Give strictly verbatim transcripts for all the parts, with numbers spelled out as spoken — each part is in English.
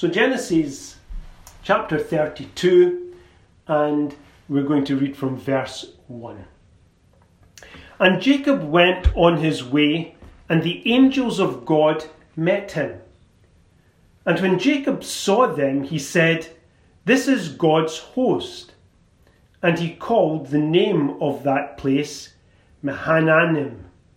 So Genesis chapter thirty-two, and we're going to read from verse one. And Jacob went on his way, and the angels of God met him. And when Jacob saw them, he said, "This is God's host." And he called the name of that place Mahanaim.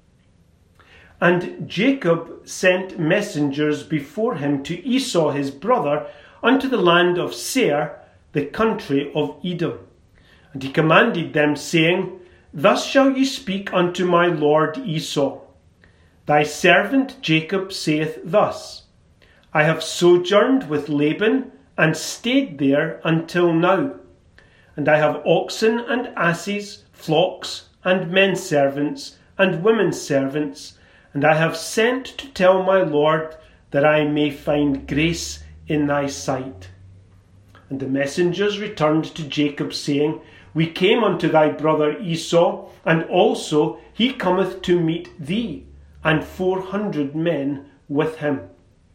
And Jacob sent messengers before him to Esau his brother unto the land of Seir, the country of Edom. And he commanded them, saying, Thus shall ye speak unto my lord Esau. Thy servant Jacob saith thus, I have sojourned with Laban, and stayed there until now. And I have oxen and asses, flocks, and men servants, and women servants, and I have sent to tell my lord that I may find grace in thy sight. And the messengers returned to Jacob, saying, We came unto thy brother Esau, and also he cometh to meet thee, and four hundred men with him.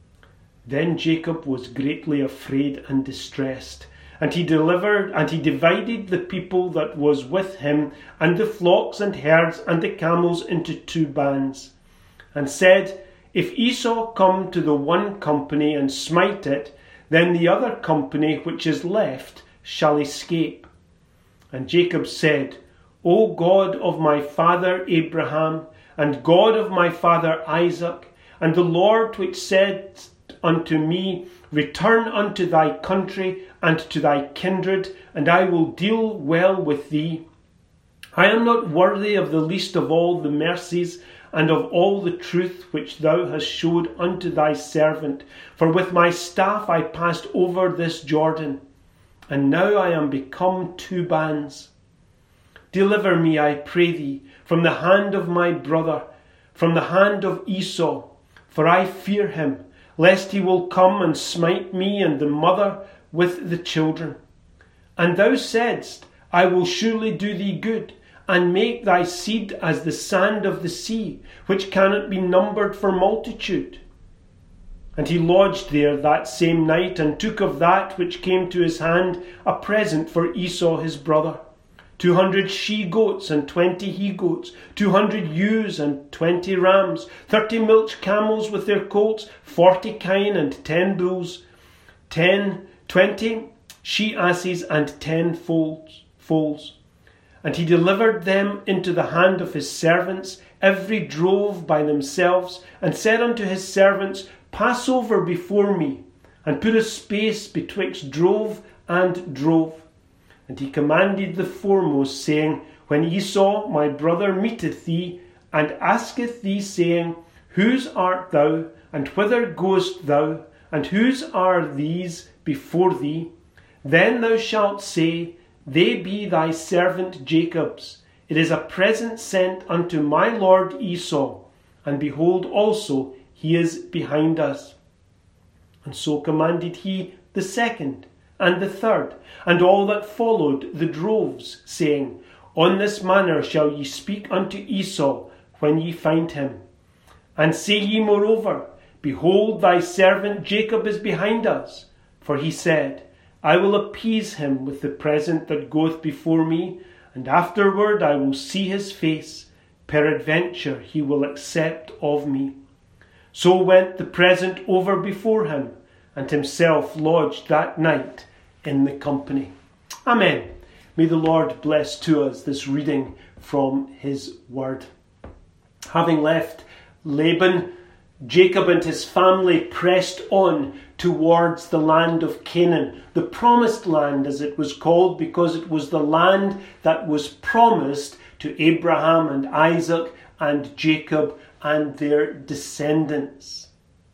Then Jacob was greatly afraid and distressed, and he delivered and he divided the people that was with him, and the flocks and herds and the camels into two bands, and said, If Esau come to the one company and smite it, then the other company which is left shall escape. And Jacob said, O God of my father Abraham, and God of my father Isaac, and the Lord which said unto me, Return unto thy country and to thy kindred, and I will deal well with thee. I am not worthy of the least of all the mercies and of all the truth which thou hast showed unto thy servant. For with my staff I passed over this Jordan, and now I am become two bands. Deliver me, I pray thee, from the hand of my brother, from the hand of Esau, for I fear him, lest he will come and smite me and the mother with the children. And thou saidst, I will surely do thee good, and make thy seed as the sand of the sea, which cannot be numbered for multitude. And he lodged there that same night, and took of that which came to his hand a present for Esau his brother, two hundred she-goats and twenty he-goats, two hundred ewes and twenty rams, thirty milch camels with their colts, forty kine and ten bulls, ten, twenty she-asses and ten foals. foals. And he delivered them into the hand of his servants, every drove by themselves, and said unto his servants, Pass over before me, and put a space betwixt drove and drove. And he commanded the foremost, saying, When Esau my brother meeteth thee, and asketh thee, saying, Whose art thou, and whither goest thou, and whose are these before thee? Then thou shalt say, They be thy servant Jacob's. It is a present sent unto my lord Esau, and behold also he is behind us. And so commanded he the second, and the third, and all that followed the droves, saying, On this manner shall ye speak unto Esau when ye find him. And say ye moreover, Behold, thy servant Jacob is behind us. For he said, I will appease him with the present that goeth before me, and afterward I will see his face. Peradventure he will accept of me. So went the present over before him, and himself lodged that night in the company. Amen. May the Lord bless to us this reading from his word. Having left Laban, Jacob and his family pressed on towards the land of Canaan, the promised land as it was called, because it was the land that was promised to Abraham and Isaac and Jacob and their descendants.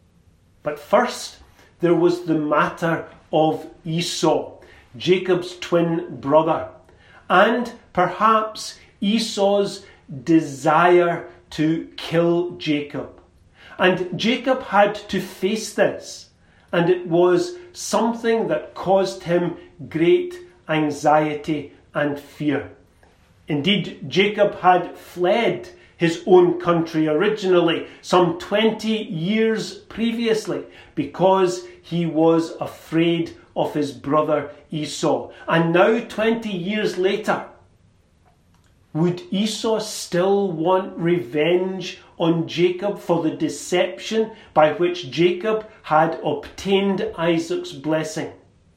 But first, there was the matter of Esau, Jacob's twin brother, and perhaps Esau's desire to kill Jacob. And Jacob had to face this, and it was something that caused him great anxiety and fear. Indeed, Jacob had fled his own country originally, some twenty years previously, because he was afraid of his brother Esau. And now, twenty years later, would Esau still want revenge on Jacob for the deception by which Jacob had obtained Isaac's blessing?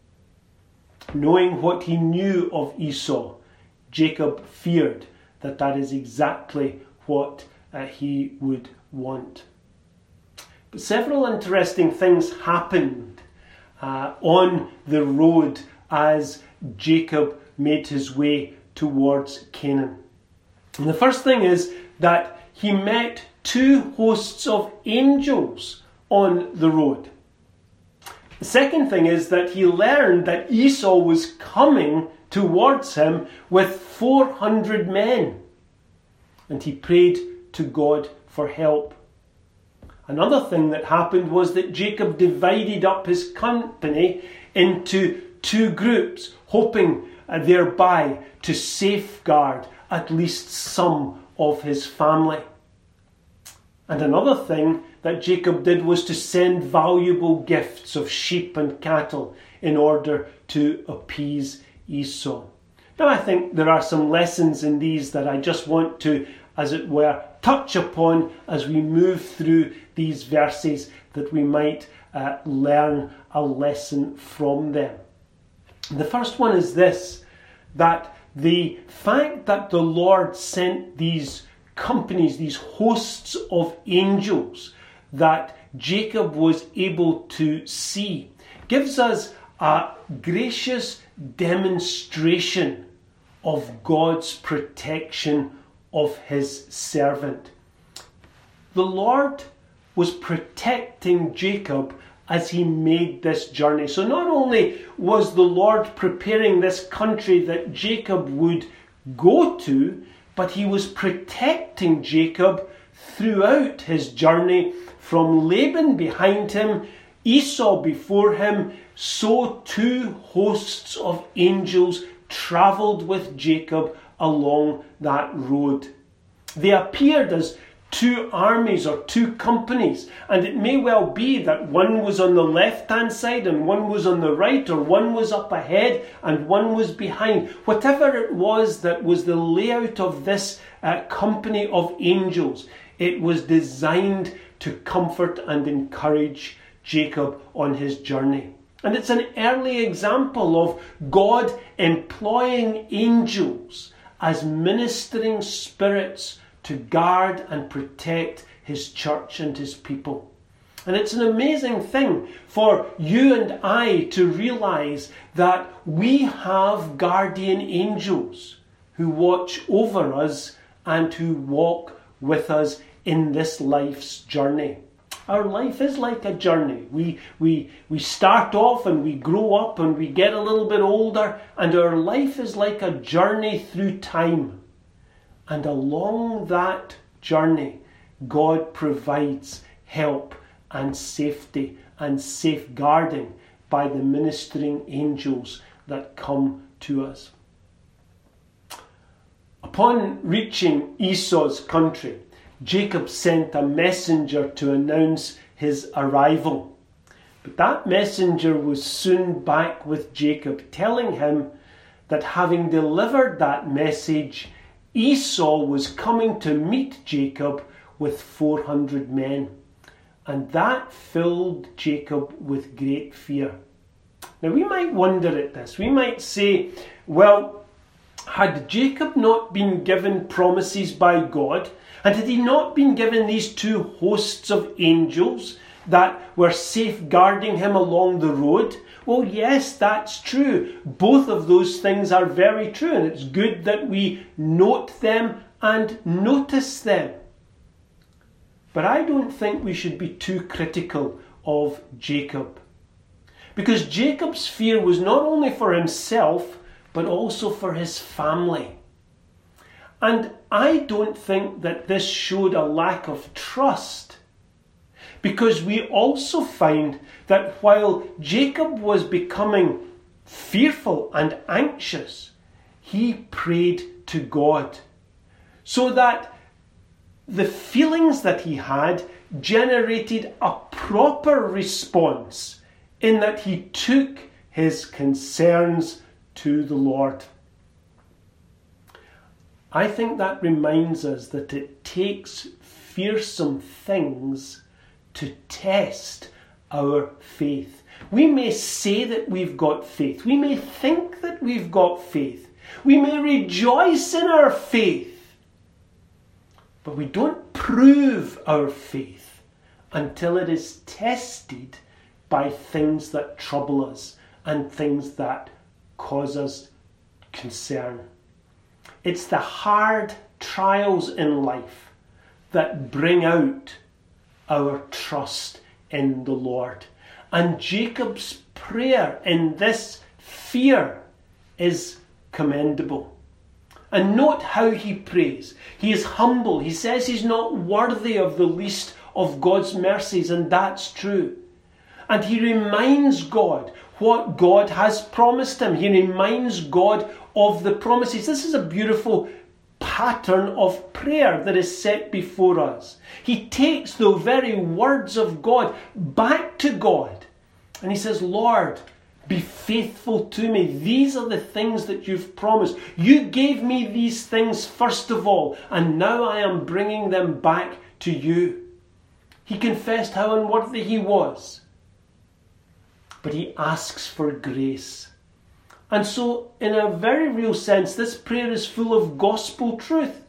Knowing what he knew of Esau, Jacob feared that that is exactly what uh, he would want. But several interesting things happened uh, on the road as Jacob made his way towards Canaan. And the first thing is that he met two hosts of angels on the road. The second thing is that he learned that Esau was coming towards him with four hundred men. And he prayed to God for help. Another thing that happened was that Jacob divided up his company into two groups, hoping uh, thereby to safeguard at least some of his family. And another thing that Jacob did was to send valuable gifts of sheep and cattle in order to appease Esau. Now, I think there are some lessons in these that I just want to, as it were, touch upon as we move through these verses, that we might uh, learn a lesson from them. The first one is this, that the fact that the Lord sent these companies, these hosts of angels that Jacob was able to see, gives us a gracious demonstration of God's protection of his servant. The Lord was protecting Jacob as he made this journey. So not only was the Lord preparing this country that Jacob would go to, but he was protecting Jacob throughout his journey, from Laban behind him, Esau before him. So two hosts of angels travelled with Jacob along that road. They appeared as two armies or two companies, and it may well be that one was on the left-hand side and one was on the right, or one was up ahead and one was behind. Whatever it was that was the layout of this uh, company of angels, it was designed to comfort and encourage Jacob on his journey. And it's an early example of God employing angels as ministering spirits to guard and protect his church and his people. And it's an amazing thing for you and I to realize that we have guardian angels who watch over us and who walk with us in this life's journey. Our life is like a journey. We, we, we start off and we grow up and we get a little bit older, and our life is like a journey through time. And along that journey, God provides help and safety and safeguarding by the ministering angels that come to us. Upon reaching Esau's country, Jacob sent a messenger to announce his arrival. But that messenger was soon back with Jacob, telling him that having delivered that message, Esau was coming to meet Jacob with four hundred men. And that filled Jacob with great fear. Now we might wonder at this. We might say, well, had Jacob not been given promises by God, and had he not been given these two hosts of angels that were safeguarding him along the road? Well, yes, that's true. Both of those things are very true, and it's good that we note them and notice them. But I don't think we should be too critical of Jacob, because Jacob's fear was not only for himself, but also for his family. And I don't think that this showed a lack of trust, because we also find that while Jacob was becoming fearful and anxious, he prayed to God, so that the feelings that he had generated a proper response in that he took his concerns to the Lord. I think that reminds us that it takes fearsome things to test our faith. We may say that we've got faith. We may think that we've got faith. We may rejoice in our faith. But we don't prove our faith until it is tested by things that trouble us and things that cause us concern. It's the hard trials in life that bring out our trust in the Lord. And Jacob's prayer in this fear is commendable. And note how he prays. He is humble. He says he's not worthy of the least of God's mercies, and that's true. And he reminds God what God has promised him. He reminds God of the promises. This is a beautiful pattern of prayer that is set before us. He takes the very words of God back to God. And he says, Lord, be faithful to me. These are the things that you've promised. You gave me these things first of all, and now I am bringing them back to you. He confessed how unworthy he was, but he asks for grace. And so, in a very real sense, this prayer is full of gospel truth.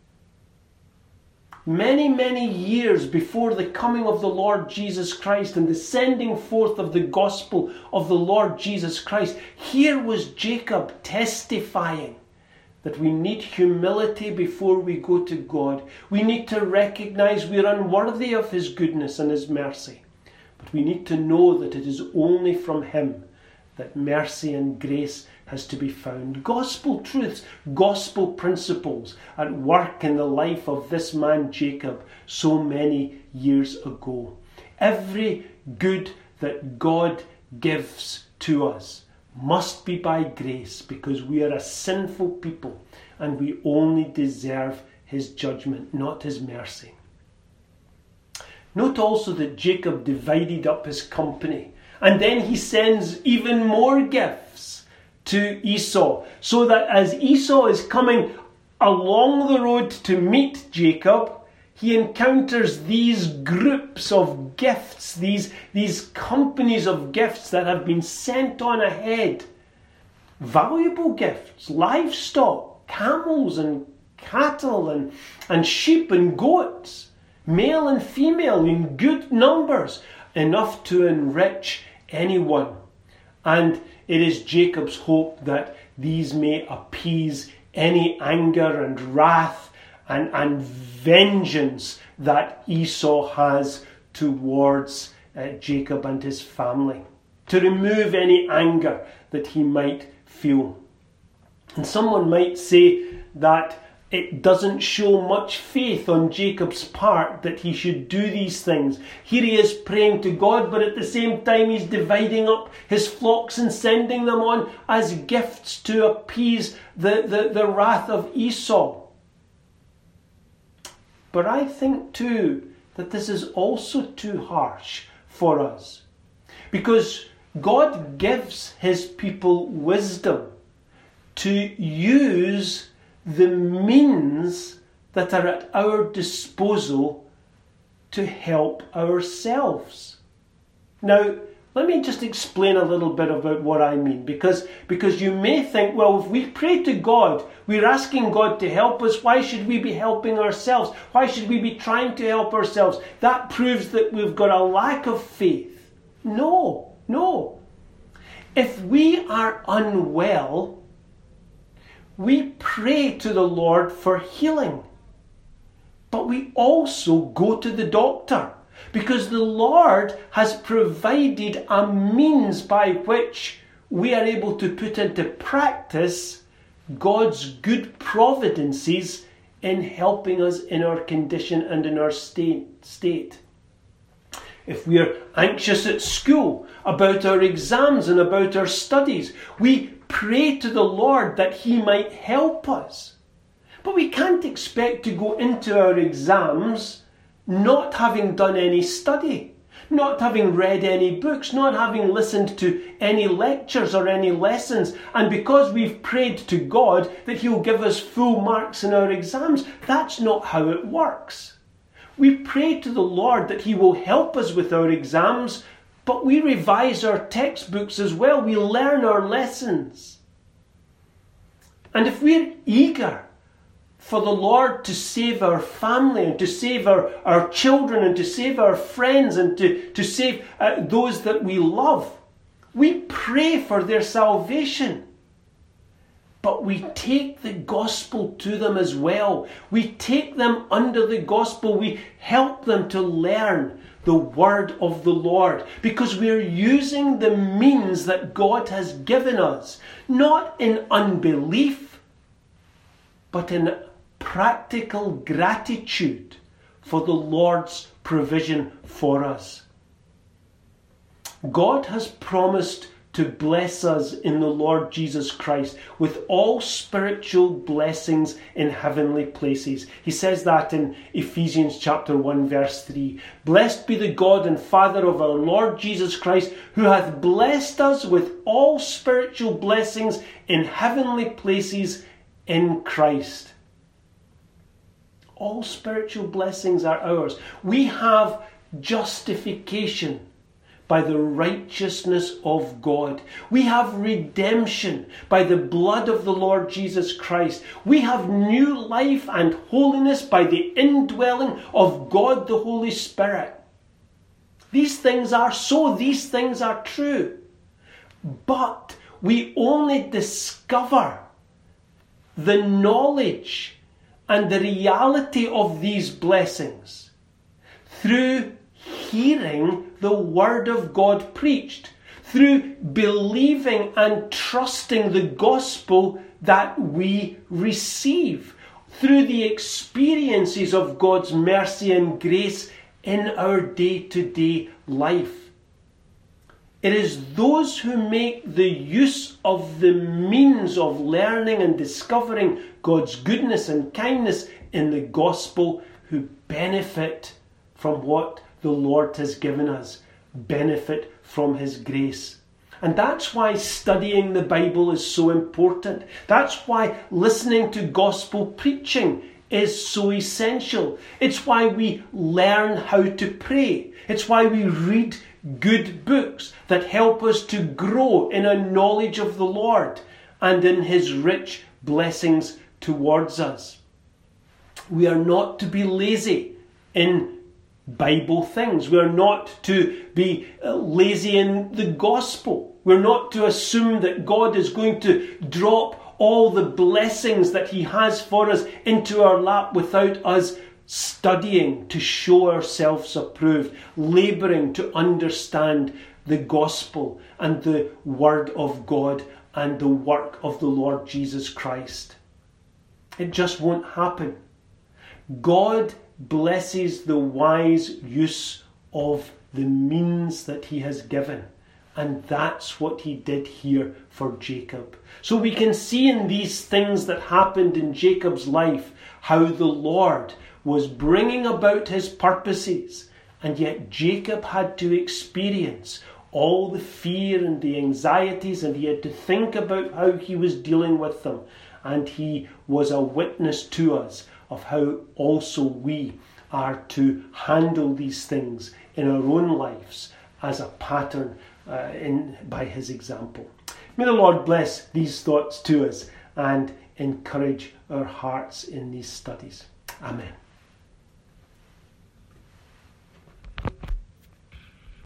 Many, many years before the coming of the Lord Jesus Christ and the sending forth of the gospel of the Lord Jesus Christ, here was Jacob testifying that we need humility before we go to God. We need to recognize we are unworthy of his goodness and his mercy. But we need to know that it is only from him that mercy and grace has to be found. Gospel truths, gospel principles at work in the life of this man Jacob so many years ago. Every good that God gives to us must be by grace, because we are a sinful people and we only deserve his judgment, not his mercy. Note also that Jacob divided up his company, and then he sends even more gifts to Esau, so that as Esau is coming along the road to meet Jacob, he encounters these groups of gifts, these, these companies of gifts that have been sent on ahead. Valuable gifts, livestock, camels and cattle and, and sheep and goats, male and female in good numbers, enough to enrich anyone. And it is Jacob's hope that these may appease any anger and wrath and, and vengeance that Esau has towards uh, Jacob and his family, to remove any anger that he might feel. And someone might say that it doesn't show much faith on Jacob's part that he should do these things. Here he is praying to God, but at the same time he's dividing up his flocks and sending them on as gifts to appease the, the, the wrath of Esau. But I think too that this is also too harsh for us, because God gives his people wisdom to use the means that are at our disposal to help ourselves. Now, let me just explain a little bit about what I mean, because, because you may think, well, if we pray to God, we're asking God to help us, why should we be helping ourselves? Why should we be trying to help ourselves? That proves that we've got a lack of faith. No, no. If we are unwell, we pray to the Lord for healing. But we also go to the doctor, because the Lord has provided a means by which we are able to put into practice God's good providences in helping us in our condition and in our state. If we are anxious at school about our exams and about our studies, we pray to the Lord that he might help us. But we can't expect to go into our exams not having done any study, not having read any books, not having listened to any lectures or any lessons, and because we've prayed to God that He'll give us full marks in our exams. That's not how it works. We pray to the Lord that He will help us with our exams, but we revise our textbooks as well. We learn our lessons. And if we're eager for the Lord to save our family and to save our, our children and to save our friends and to, to save uh, those that we love, we pray for their salvation. But we take the gospel to them as well. We take them under the gospel. We help them to learn the word of the Lord, because we're using the means that God has given us, not in unbelief, but in practical gratitude for the Lord's provision for us. God has promised to bless us in the Lord Jesus Christ with all spiritual blessings in heavenly places. He says that in Ephesians chapter one verse three. Blessed be the God and Father of our Lord Jesus Christ, who hath blessed us with all spiritual blessings in heavenly places in Christ. All spiritual blessings are ours. We have justification by the righteousness of God. We have redemption by the blood of the Lord Jesus Christ. We have new life and holiness by the indwelling of God the Holy Spirit. These things are so, these things are true. But we only discover the knowledge and the reality of these blessings through hearing the word of God preached, through believing and trusting the gospel that we receive, through the experiences of God's mercy and grace in our day-to-day life. It is those who make the use of the means of learning and discovering God's goodness and kindness in the gospel who benefit from what the Lord has given us, benefit from His grace. And that's why studying the Bible is so important. That's why listening to gospel preaching is so essential. It's why we learn how to pray. It's why we read good books that help us to grow in a knowledge of the Lord and in His rich blessings towards us. We are not to be lazy in Bible things. We're not to be lazy in the gospel. We're not to assume that God is going to drop all the blessings that He has for us into our lap without us studying to show ourselves approved, labouring to understand the gospel and the word of God and the work of the Lord Jesus Christ. It just won't happen. God blesses the wise use of the means that He has given. And that's what He did here for Jacob. So we can see in these things that happened in Jacob's life how the Lord was bringing about His purposes. And yet Jacob had to experience all the fear and the anxieties, and he had to think about how he was dealing with them. And he was a witness to us of how also we are to handle these things in our own lives as a pattern uh, in by His example. May the Lord bless these thoughts to us and encourage our hearts in these studies. Amen.